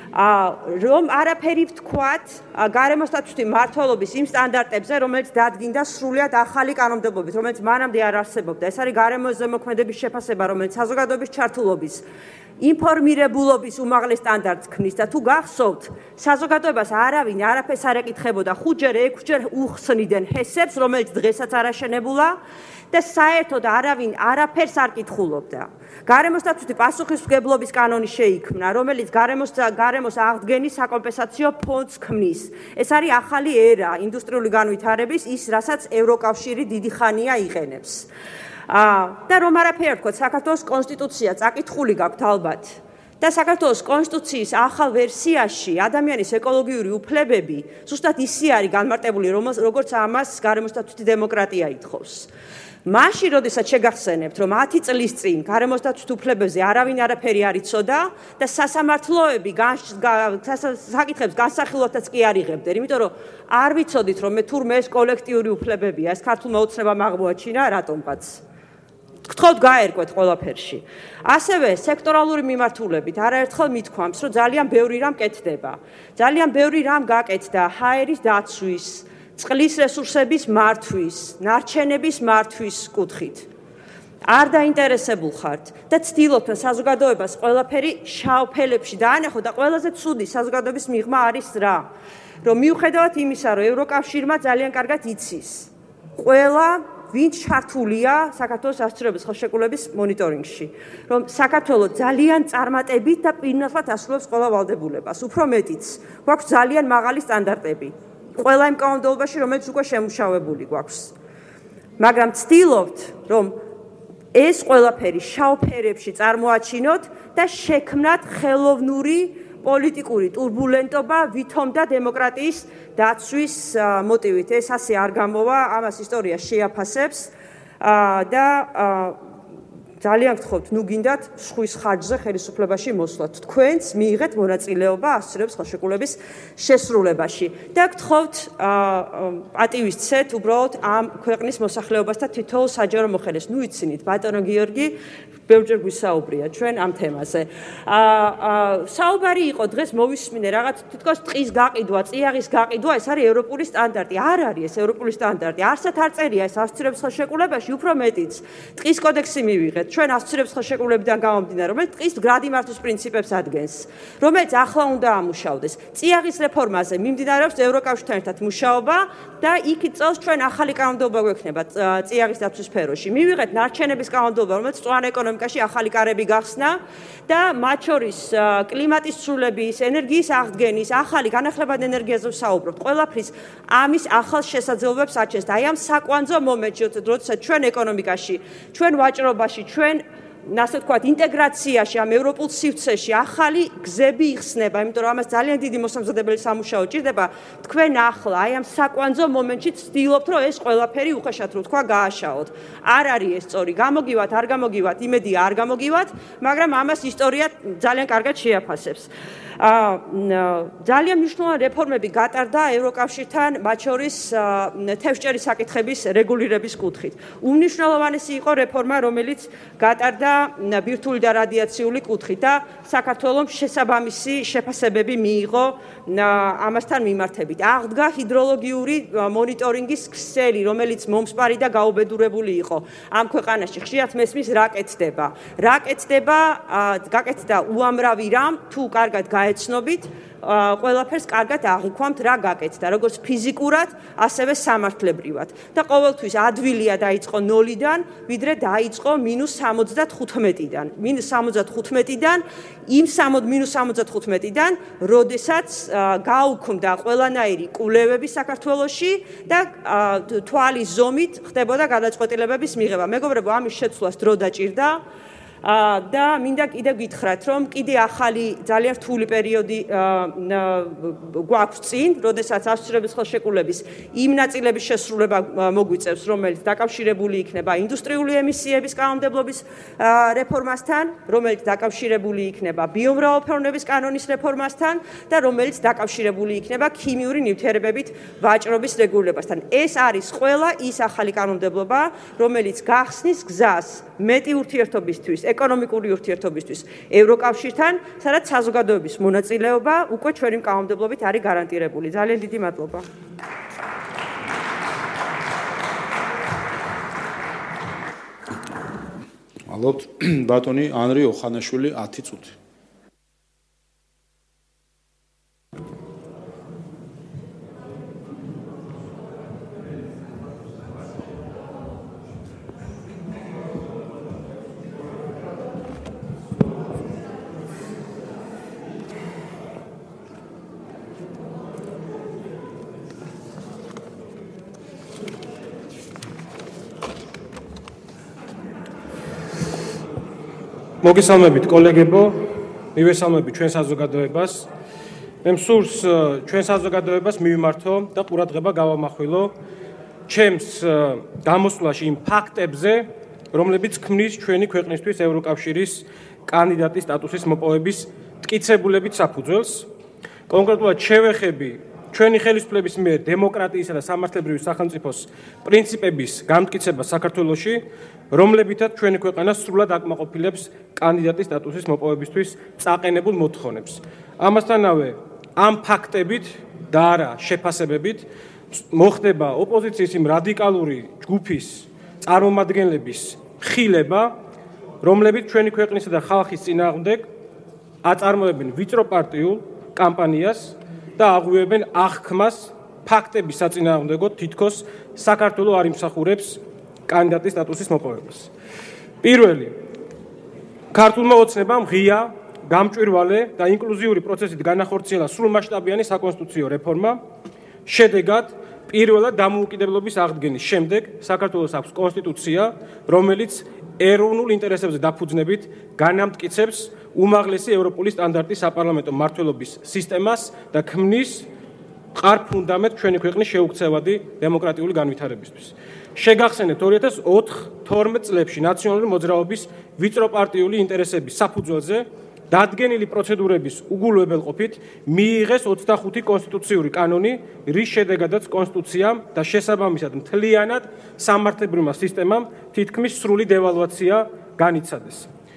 რომ არაფერი ვთქვათ გარემოს დაცვის მმართველობის იმ სტანდარტებზე, რომელიც დადგინდა სრულიად ახალი კანონმდებლობით, რომელიც მანამდე არ არსებობდა. ეს არის გარემოს ზემოქმედების შეფასება, რომელიც საზოგადოების ჩართულობის ინფორმირებულობის უმაღლეს სტანდარტს ქმნის და თუ გახსოვთ, საზოგადოებას არავინ არაფერს არ ეკითხებოდა, ხუთჯერ ექვსჯერ უხსნიდნენ ჰესებს, რომელიც დღესაც არ აშენებულა და საერთოდ არავინ არაფერს არ კითხულობდა. გარემოს დაცვის პასუხისმგებლობის კანონი შეიქმნა, რომელიც გარემოს გარემოს აღდგენის საკომპენსაციო ფონდს ქმნის. ეს არის ახალი ერა ინდუსტრიული განვითარების, ის რასაც ევროკავშირი დიდი ხანია იყენებს. და რომ არაფერი არ ვთქვათ, საქართველოს კონსტიტუცია წაკითხული გაქვთ ალბათ. და საქართველოს კონსტიტუციის ახალ ვერსიაში ადამიანის ეკოლოგიური უფლებები ზუსტად ისე არის განმარტებული, როგორც ამას გარემოს დაცვის დემოკრატია ითხოვს. მაშინ, როდესაც შეგახსენებთ, რომ ათი წლის წინ გარემოს დაცვის უფლებებზე არავინ არაფერი არ იცოდა და სასამართლოები საკითხებს განსახილველთაც კი არ იღებდნენ, იმიტომ რომ არ ვიცოდით, რომ მე თურმე ეს კოლექტიური უფლებებია, ეს ქართულმა ოცნებამ აღმოაჩინა რატომღაც. გთხოვთ გაერკვეთ ყველაფერში. ასევე სექტორალური მიმართულებით არაერთხელ მithქვამს, რომ ძალიან ბევრი რამ კეთდება. ძალიან ბევრი რამ გაკეთდა ჰაერის დაცვის, წყლის რესურსების მართვის, ნარჩენების მართვის კუთხით. არ დაინტერესებულ ხართ და ცდილობთ საზოგადოებას ყველაფერი შავ ფელებში დაანახოთ და ყველაზე ცუდი საზოგადოების მიღმა არის რა, რომ მიუხედავად იმისა, რომ ევროკავშირმა ძალიან კარგად იცის ყველა ვინც ჩართულია საქართველოს ასოცირების ხელშეკრულების მონიტორინგში, რომ საქართველოს ძალიან წარმატებით და პირნათლად ასრულებს ყველა ვალდებულებას. უფრო მეტიც, გვაქვს ძალიან მაღალი სტანდარტები. ყველა იმ კანონმდებლობაში, რომელიც უკვე შემუშავებული გვაქვს. მაგრამ ცდილობთ, რომ ეს ყველაფერი შავ ფერებში წარმოაჩინოთ და შექმნათ ხელოვნური პოლიტიკური ტურბულენტობა ვითომ და დემოკრატიის დაცვის მოტივით. ეს ასე არ გამოვა, ამას ისტორია შეაფასებს და ძალიან გთხოვთ, ნუ გინდათ სხვის ხარჯზე ხელისუფლებაში მოსვლათ. თქვენც მიიღეთ მონაწილეობა ასოცირების ხელშეკრულების შესრულებაში და გთხოვთ პატივისცეთ უბრალოდ ამ ქვეყნის მოსახლეობას და თითოეულ საჯარო მოხელეს. ნუ იცინით, ბატონო გიორგი, ბევრჯერ გვისაუბრია ჩვენ ამ თემაზე. აა საუბარი იყო დღეს მოვისმინე რაღაც თითქოს ტყის გაყიდვა, წიაღის გაყიდვა, ეს არის ევროპული სტანდარტი. არ არის ეს ევროპული სტანდარტი. არცად არ წერია ეს ასოცირების ხელშეკრულებაში, უფრო მეტიც. ტყის კოდექსი მივიღეთ. ჩვენ ასოცირების ხელშეკრულებიდან გამომდინარე, რომელიც ტყის გრადიმართვის პრინციპებს ადგენს, რომელიც ახლა უნდა ამუშავდეს. წიაღის რეფორმაზე მიმდინარეობს ევროკავშირთან ერთად მუშაობა და იქ წელს ჩვენ ახალი კანონმდებლობა გვექნება წიაღის დაცვის სფეროში. მივიღეთ ნარჩენების კანონმდებლობა, რომელიც მწვანე ეკონომიკაში ახალი კარები გახსნა და მათ შორის კლიმატის ცვლილების, ენერგიის აღდგენის, ახალი განახლებადი ენერგიაზე ვსაუბრობთ. ყველაფრის ამის ახალ შესაძლებლობებს აჩენს და აი ამ საკვანძო მომენტში, როდესაც ჩვენ ეკონომიკაში, ჩვენ ვაჭრობაში, ჩვენ ასე ვთქვათ, ინტეგრაციაში, ამ ევროპულ სივრცეში ახალი გზები იხსნება, იმიტომ რომ ამას ძალიან დიდი მოსამზადებელი სამუშაო ჭირდება. თქვენ ახლა აი ამ საკვანძო მომენტში ცდილობთ, რომ ეს ყველაფერი უხეშად რო თქვა გააშაოთ. არ არის ეს სწორი, გამოგივათ, არ გამოგივათ, იმედია არ გამოგივათ, მაგრამ ამას ისტორია ძალიან კარგად შეაფასებს. ძალიან მნიშვნელოვანი რეფორმები გატარდა ევროკავშირთან, მათ შორის თევზჭერის საკითხების რეგულირების კუთხით. უმნიშვნელოვანესი იყო რეფორმა, რომელიც გატარდა ბირთვული და რადიაციული კუთხით და საქართველოს შესაბამისი შეფასებები მიიღო ამასთან მიმართებით. აღდგა ჰიდროლოგიური მონიტორინგის ქსელი, რომელიც მომსპარი და გაუბედურებული იყო. ამ ქვეყანაში ხშირად მესმის რა კეთდება. რა კეთდება, გაკეთდა უამრავი რამ, თუ კარგად გაეცნობით, ყველაფერს კარგად აღიქვამთ რა გაკეთდა, როგორც ფიზიკურად, ასევე სამართლებრივად. და ყოველთვის ადვილია დაიწყო ნოლიდან, ვიდრე დაიწყო მინუს სამოცდათხუთმეტიდან. მინუს სამოცდათხუთმეტიდან, იმ მინუს სამოცდათხუთმეტიდან, როდესაც გაუქმდა ყველანაირი კვლევები საქართველოში და თვალის ზომით ხდებოდა გადაწყვეტილებების მიღება. მეგობრებო, ამის შეცვლას დრო დაჭირდა. და მინდა კიდევ გითხრათ, რომ კიდე ახალი ძალიან რთული პერიოდი გვაქვს წინ, როდესაც ასოცირების ხელშეკრულების იმ ნაწილების შესრულება მოგვიწევს, რომელიც დაკავშირებული იქნება ინდუსტრიული ემისიების კანონმდებლობის რეფორმასთან, რომელიც დაკავშირებული იქნება ბიომრავალფეროვნების კანონის რეფორმასთან და რომელიც დაკავშირებული იქნება ქიმიური ნივთიერებებით ვაჭრობის რეგულირებასთან. ეს არის ყველა ის ახალი კანონმდებლობა, რომელიც გახსნის გზას მეტი ურთიერთობისთვის, ეკონომიკური ურთიერთობისთვის ევროკავშირთან, სადაც საზოგადოების მონაწილეობა უკვე ჩვენი კანონმდებლობით არის გარანტირებული. ძალიან დიდი მადლობა. მადლობთ. ბატონი ანრი ოხანაშვილი ათი წუთი. მოგესალმებით კოლეგებო, მივესალმებით ჩვენ საზოგადოებას. მე მსურს ჩვენ საზოგადოებას მივიმართო და ყურადღება გავამახვილო ჩემს გამოსვლაში იმ ფაქტებზე, რომლებიც ქმნის ჩვენი ქვეყნისთვის ევროკავშირის კანდიდატის სტატუსის მოპოვების მტკიცებულებით საფუძველს. კონკრეტულად შევეხები ჩვენი ხელისუფლების მიერ დემოკრატიისა და სამართლებრივი სახელმწიფოს პრინციპების გამტკიცება საქართველოში, რომლებითაც ჩვენი ქვეყანა სრულად აკმაყოფილებს კანდიდატის სტატუსის მოპოვებისთვის წაყენებულ მოთხოვნებს. ამასთანავე, ამ ფაქტებით და არა შეფასებებით მოხდება ოპოზიციის იმ რადიკალური ჯგუფის წარმომადგენლების ხილება, რომლებიც ჩვენი ქვეყნისა და ხალხის წინააღმდეგ აწარმოებენ ვიწრო პარტიულ კამპანიას და აღვივებენ აღქმას ფაქტების საწინააღმდეგოდ, თითქოს საქართველო არ იმსახურებს კანდიდატის სტატუსის მოპოვებას. პირველი, ქართულმა ოცნებამ ღია, გამჭვირვალე და ინკლუზიური პროცესით განახორციელა სრულმასშტაბიანი საკონსტიტუციო რეფორმა. შედეგად, პირველად დამოუკიდებლობის აღდგენის შემდეგ საქართველოს აქვს კონსტიტუცია, რომელიც ეროვნულ ინტერესებზე დაფუძნებით განამტკიცებს უმაღლესი ევროპული სტანდარტის საპარლამენტო მმართველობის სისტემას და ქმნის მყარ ფუნდამენტს ჩვენი ქვეყნის შეუქცევადი დემოკრატიული განვითარებისთვის. შეგახსენებთ ორი ათას თორმეტ წლებში ნაციონალური მოძრაობის ვიწროპარტიული ინტერესების საფუძველზე დადგენილი პროცედურების უგულებელყოფით მიიღეს ოცდახუთი კონსტიტუციური კანონი, რის შედეგადაც კონსტიტუციამ და შესაბამისად მთლიანად სამართლებრივმა სისტემამ თითქმის სრული დევალვაცია განიცადეს.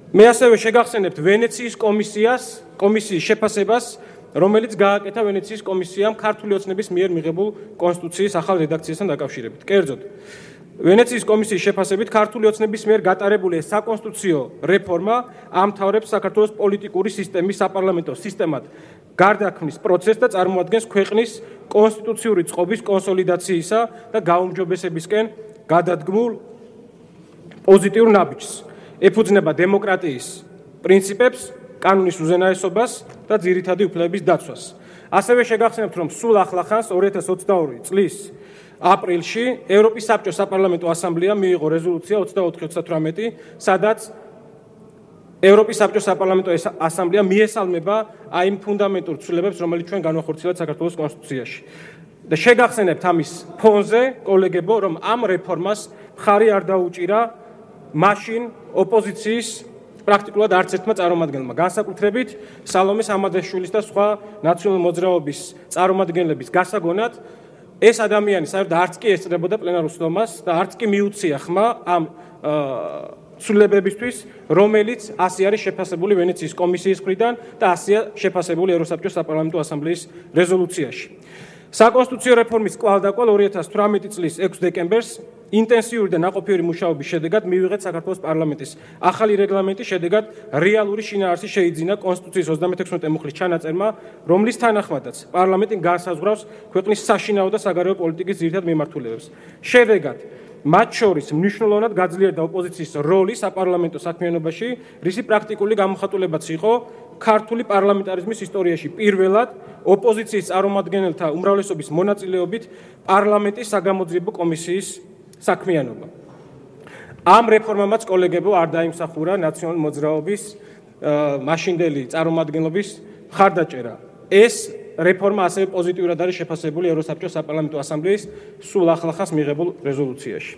მე ასევე შეგახსენებთ ვენეციის კომისიას, კომისიის შეფასებას, რომელიც გააკეთა ვენეციის კომისიამ ქართული ოცნების მიერ მიღებულ კონსტიტუციის ახალ რედაქციასთან დაკავშირებით. კერძოდ, ვენეციის კომისიის შეფასებით ქართული ოცნების მიერ გატარებული საკონსტიტუციო რეფორმა ამთავრებს საქართველოს პოლიტიკური სისტემის საპარლამენტო სისტემად გარდაქმნის პროცესს და წარმოადგენს ქვეყნის კონსტიტუციური წყობის კონსოლიდაციისა და გაუმჯობესებისკენ გადადგმულ პოზიტიურ ნაბიჯს. ეფუძნება დემოკრატიის პრინციპებს, კანონის უზენაესობას და ძირითადი უფლებების დაცვას. ასევე შეგახსენებთ, რომ სულ ახლახანს ორი ათას ოცდაორი წლის აპრილში ევროპის საბჭოს საპარლამენტო ასამბლეამ მიიღო რეზოლუცია ოცდაოთხი ოცდათვრამეტი, სადაც ევროპის საბჭოს საპარლამენტო ასამბლეა მიესალმება აი იმ ფუნდამენტურ ცვლილებებს, რომელიც ჩვენ განვახორციელებთ საქართველოს კონსტიტუციაში. და შეგახსენებთ ამის ფონზე, კოლეგებო, რომ ამ რეფორმას მხარი არ დაუჭირა მაშინ ოპოზიციის პრაქტიკულად არც ერთმა წარმომადგენელმა, განსაკუთრებით სალომე სამადაშვილის და სხვა ნაციონალური მოძრაობის წარმომადგენლების გასაგონად, ეს ადამიანი საერთოდ არც კი ესწრებოდა პლენარულ სხდომას და არც კი მიუცია ხმა ამ ცვლილებებისთვის, რომელიც ასე არის შეფასებული ვენეციის კომისიის მხრიდან და ასეა შეფასებული ევროსაბჭოს საპარლამენტო ასამბლეის რეზოლუციაში. საკონსტიტუციო რეფორმის კვალდაკვალ ორი ათას თვრამეტი წლის ექვსი დეკემბერს ინტენსიური და ნაყოფიერი მუშაობის შედეგად მივიღეთ საქართველოს პარლამენტის ახალი რეგლამენტი, შედეგად რეალური შინაარსი შეიძინა კონსტიტუციის ოცდამეთექვსმეტე მუხლის ჩანაწერმა, რომლის თანახმადაც პარლამენტი განსაზღვრავს ქვეყნის საშინაო და საგარეო პოლიტიკის ძირითად მიმართულებებს. შედეგად მათ შორის მნიშვნელოვნად გაძლიერდა ოპოზიციის როლი საპარლამენტო საქმიანობაში, რისი პრაქტიკული გამოხატულებაც იყო ქართული პარლამენტარიზმის ისტორიაში პირველად ოპოზიციის წარმომადგენელთა უმრავლესობის მონაწილეობით პარლამენტის საგამოძიებო კომისიის საქმიანობა. ამ რეფორმამაც კოლეგებო არ დაიმსახურა ნაციონალური მოძრაობის მაშინდელი წარმომადგენლობის მხარდაჭერა. ეს რეფორმა ასევე პოზიტიურად არის შეფასებული ევროსაბჭოს საპარლამენტო ასამბლეის სულ ახლახანს მიღებულ რეზოლუციაში.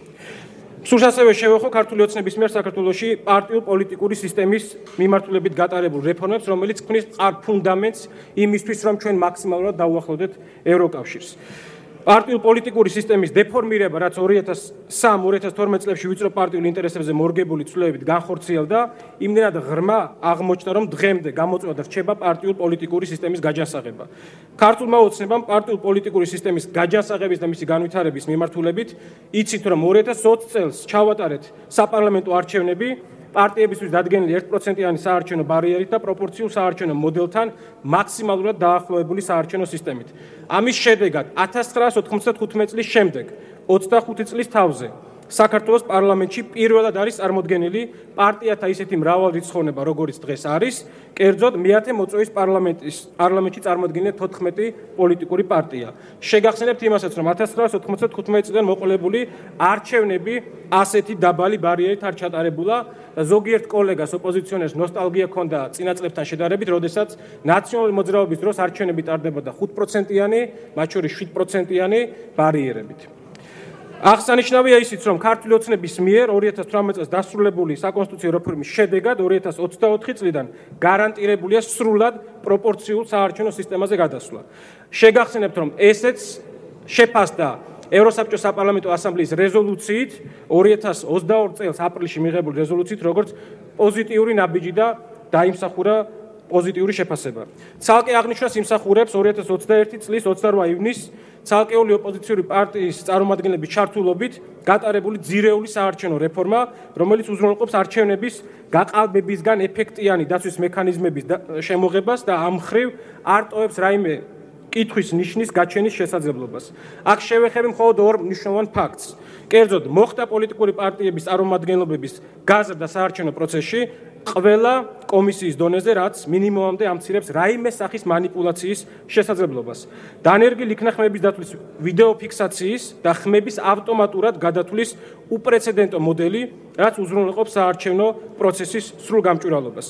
სულ ასევე შევეხო ქართული ოცნების მიერ საქართველოში პარტიულ პოლიტიკური სისტემის მიმართულებით გატარებულ რეფორმებს, რომელიც ქმნის მყარ ფუნდამენტს იმისთვის, რომ ჩვენ მაქსიმალურად დავუახლოვდეთ ევროკავშირს. პარტიულ პოლიტიკური სისტემის დეფორმირება, რაც ორი ათას სამი ორი ათას თორმეტ წლებში ვიწრო პარტიულ ინტერესებზე მორგებული ცვლილებებით განხორციელდა, იმდენად ღრმა აღმოჩნდა, რომ დღემდე გამოწვევა და რჩება პარტიულ პოლიტიკური სისტემის გაჯანსაღება. ქართულმა ოცნებამ პარტიულ პოლიტიკური სისტემის გაჯანსაღების და მისი განვითარების მიმართულებით იცით, რომ ორი ათას ოცი წელს ჩავატარეთ საპარლამენტო არჩევნები, პარტიებისთვის დადგენილი ერთ პროცენტიანი საარჩევნო ბარიერით და პროპორციულ საარჩევნო მოდელთან მაქსიმალურად დაახლოებული საარჩევნო სისტემით. ამის შედეგად ათას ცხრაასი ოთხმოცდახუთი წლის შემდეგ, ოცდახუთი წლის თავზე, საქართველოს პარლამენტში პირველად არის წარმოდგენილი პარტიათა ისეთი მრავალრიცხოვნება, როგორც დღეს არის, კერძოდ მეათე მოწვევის პარლამენტის პარლამენტში წარმოდგენილი თოთხმეტი პოლიტიკური პარტია. შეგახსენებთ იმასაც, რომ ათას ცხრაასი ოთხმოცდახუთი წლიდან მოყოლებული არჩევნები ასეთი დაბალი ბარიერით არ ჩატარებულა და ზოგიერთ კოლეგას ოპოზიციონერს ნოსტალგია ჰქონდა წინა წლებთან შედარებით, როდესაც ნაციონალური მოძრაობის დროს არჩევნები ტარდებოდა ხუთ პროცენტიანი, მათ შორის შვიდ პროცენტიანი ბარიერებით. აღსანიშნავია ისიც, რომ ქართული ოცნების მიერ ორი ათას თვრამეტ წელს დასრულებული საკონსტიტუციო რეფორმის შედეგად ორი ათას ოცდაოთხი წლიდან გარანტირებულია სრულად პროპორციულ საარჩევნო სისტემაზე გადასვლა. შეგახსენებთ, რომ ესეც შეფასდა ევროსაბჭოს საპარლამენტო ასამბლეის რეზოლუციით ორი ათას ოცდაორი წელს აპრილში მიღებული რეზოლუციით, როგორც პოზიტიური ნაბიჯი და დაიმსახურა პოზიტიური შეფასება. ცალკე აღნიშნავს იმსახურებს ორი ათას ოცდაერთი წლის ოცდარვა ივნისს ცალკეული ოპოზიციური პარტიის წარმომადგენლების ჩართულობით გატარებული ძირეული საარჩევნო რეფორმა, რომელიც უზრუნველყოფს არჩევნების გაყალბებისგან ეფექტიანი დაცვის მექანიზმების შემოღებას და ამ მხრივ არ ტოვებს რაიმე კითხვის ნიშნის გაჩენის შესაძლებლობას. აქ შევეხები მხოლოდ ორ მნიშვნელოვან ფაქტს. კერძოდ, მოხდა პოლიტიკური პარტიების წარმომადგენლობების გაზრდა საარჩევნო პროცესში ყველა კომისიის დონეზე, რაც მინიმუმამდე ამცირებს რაიმე სახის манипуляციის შესაძლებლობას. დანერგილ იქნა ხმების დათვლის ვიდეო ფიქსაციის და ხმების ავტომატურად გადათვლის უპრეცედენტო მოდელი, რაც უზრუნველყოფს საარჩევნო პროცესის სრულ გამჭვირვალობას.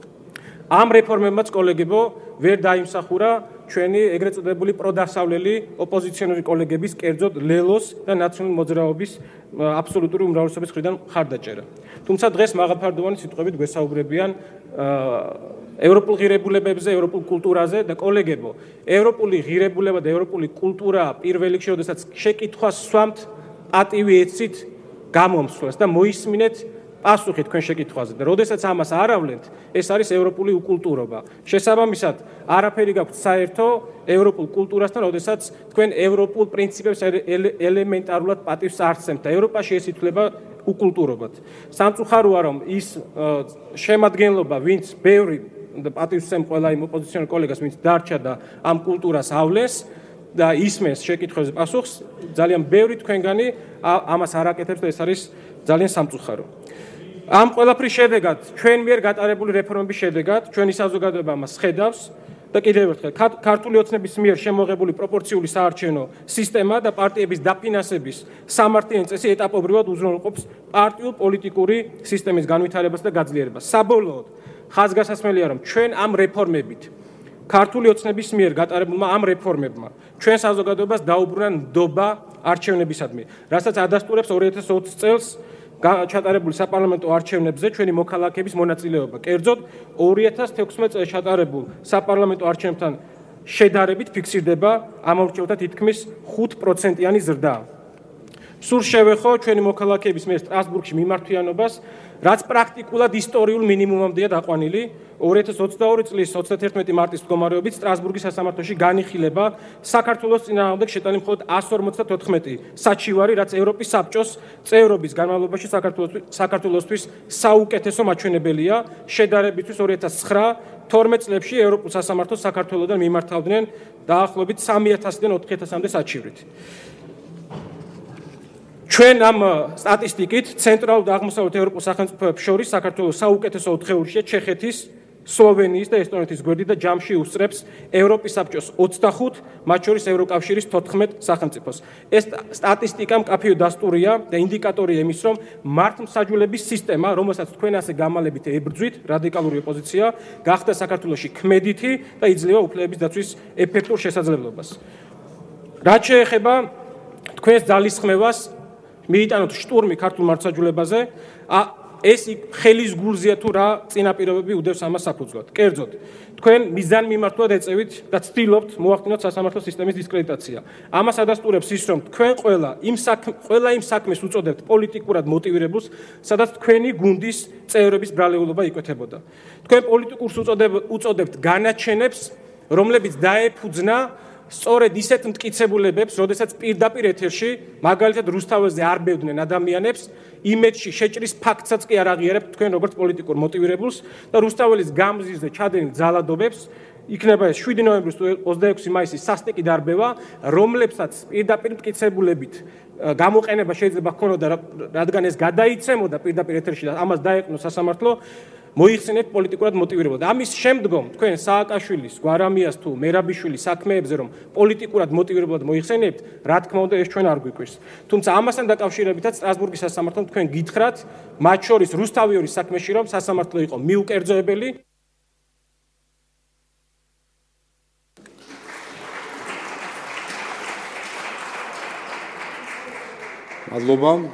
ამ რეფორმებმაც კოლეგებო ვერ დაიმსახურა ჩვენი ეგრეთ წოდებული პროდასავლელი ოპოზიციონერი კოლეგების, კერძოდ ლელოს და ნაციონალური მოძრაობის აბსოლუტური უმრავლესობის მხრიდან მხარდაჭერა. თუმცა დღეს მაღალფარდოვანი სიტყვებით გვესაუბრებიან ევროპულ ღირებულებებზე, ევროპულ კულტურაზე და კოლეგებო, ევროპული ღირებულება და ევროპული კულტურა პირველ რიგში, როდესაც შეკითხვას სვამთ, პატივი ეცით გამომსვლას და მოისმინეთ პასუხი თქვენ შეკითხვაზე და როდესაც ამას არავლებთ, ეს არის ევროპული უკულტურობა. შესაბამისად, არაფერი გაქვთ საერთო ევროპულ კულტურასთან, როდესაც თქვენ ევროპულ პრინციპებს ელემენტარულად პატივს არცემთ და ევროპაში ეს ითვლება უკულტურობად. სამწუხაროა, რომ ის შემადგენლობა, ვინც ბევრი და პატივსცემ ყველა იმ ოპოზიციონერ კოლეგას, ვინც დარჩა და ამ კულტურას ავლეს და ისმენს შეკითხვებზე პასუხს, ძალიან ბევრი თქვენგანი ამას არ აკეთებს და ეს არის ძალიან სამწუხარო. ამ ყველაფრის შედეგად, ჩვენ მიერ გატარებული რეფორმების შედეგად, ჩვენი საზოგადოება ამას ხედავს და კიდევ ერთხელ, ქართული ოცნების მიერ შემოღებული პროპორციული საარჩევნო სისტემა და პარტიების დაფინანსების სამართლიანი წესი ეტაპობრივად უზრუნველყოფს პარტიულ პოლიტიკური სისტემის განვითარებას და გაძლიერებას. საბოლოოდ, ხაზგასასმელია, რომ ჩვენ ამ რეფორმებით ქართული ოცნების მიერ გატარებულმა ამ რეფორმებმა ჩვენ საზოგადოებას დაუბრუნა ნდობა არჩევნებისადმი, რასაც ადასტურებს ორი ათას ოცი წელს ჩატარებული საპარლამენტო არჩევნებზე ჩვენი მოქალაქეების მონაწილეობა. კერძოდ, ორი ათას თექვსმეტ წელს ჩატარებულ საპარლამენტო არჩევნებთან შედარებით ფიქსირდება ამორჩეულთა თითქმის ხუთ პროცენტიანი ზრდა. სულ შევეხო ჩვენი მოქალაქეების მიერ სტრასბურგში მიმართვიანობას, რაც პრაქტიკულად ისტორიულ მინიმუმამდეა დაყვანილი. ორი ათას ოცდაორი წლის ოცდათერთმეტი მარტის მდგომარეობით სტრასბურგის სასამართლოში განიხილება საქართველოს წინააღმდეგ შეტანილი მხოლოდ εκατს ორმოცდათოთხმეტი საჩივარი, რაც ევროპის საბჭოს წევრობის განმავლობაში საქართველოსთვის საუკეთესო მაჩვენებელია. შედარებისთვის ორი ათას ცხრა თორმეტ წლებში ევროპულ სასამართლოს საქართველოსთან მიმართავდნენ დაახლოებით სამი ათასიდან ოთხი ათასამდე საჩივრით. ჩვენ ამ სტატისტიკით ცენტრალურ და აღმოსავლეთ ევროპულ სახელმწიფოებს შორის საქართველოს საუკეთესო ოთხეულშია ჩეხეთის, სლოვენიის და ესტონეთის გვერდი და ჯამში უსწრებს ევროპის საბჭოს ოცდახუთ, მათ შორის ევროკავშირის თოთხმეტ სახელმწიფოს. ეს სტატისტიკა მკაფიო დასტურია და ინდიკატორია იმის, რომ მართლმსაჯულების სისტემა, რომელსაც თქვენ ასე გამალებით ებრძვით, რადიკალური ოპოზიცია, გახდა საქართველოში ქმედითი და იძლევა უფლებების დაცვის ეფექტურ შესაძლებლობას. რაც შეეხება თქვენს ძალისხმევას მიიტანოთ შტურმი ქართულ მართლმსაჯულებაზე, ეს ხელის გულზეა თუ რა წინაპირობები უდევს ამას საფუძვლად. კერძოდ, თქვენ მიზანმიმართულად ეწევით და ცდილობთ მოახდინოთ სასამართლო სისტემის დისკრედიტაცია. ამას ადასტურებს ის, რომ თქვენ ყველა იმ ყველა იმ საქმეს უწოდებთ პოლიტიკურად მოტივირებულს, სადაც თქვენი გუნდის წევრების ბრალეულობა იკვეთებოდა. თქვენ პოლიტიკურს უწოდებთ განაჩენებს, რომლებიც დაეფუძნა სწორედ ისეთ მტკიცებულებებს, როდესაც პირდაპირ ეთერში, მაგალითად რუსთაველზე არბევდნენ ადამიანებს, იმედში შეჭრის ფაქტსაც კი არ აღიარებთ თქვენ როგორც პოლიტიკურ მოტივირებულს და რუსთაველის გამზირზე ჩადენილ ძალადობებს, იქნება ეს შვიდი ნოემბრის თუ ოცდაექვსი მაისის სასტიკი დარბევა, რომლებსაც პირდაპირ მტკიცებულებით გამოყენება შეიძლება ჰქონოდა, რადგან ეს გადაიცემოდა პირდაპირ ეთერში და ამას დაეყნო სასამართლო, მოიხსენებთ პოლიტიკურად მოტივირებულად. ამის შემდგომ თქვენ სააკაშვილის, გვარამიას თუ მერაბიშვილის საქმეებზე რომ პოლიტიკურად მოტივირებულად მოიხსენებთ, რა თქმა უნდა ეს ჩვენ არ გვიკვირს. თუმცა ამასთან დაკავშირებითაც სტრასბურგის სასამართლომ თქვენ გითხრათ, მათ შორის რუსთავიორის საქმეში რომ სასამართლო იყო მიუკერძოებელი. მადლობა.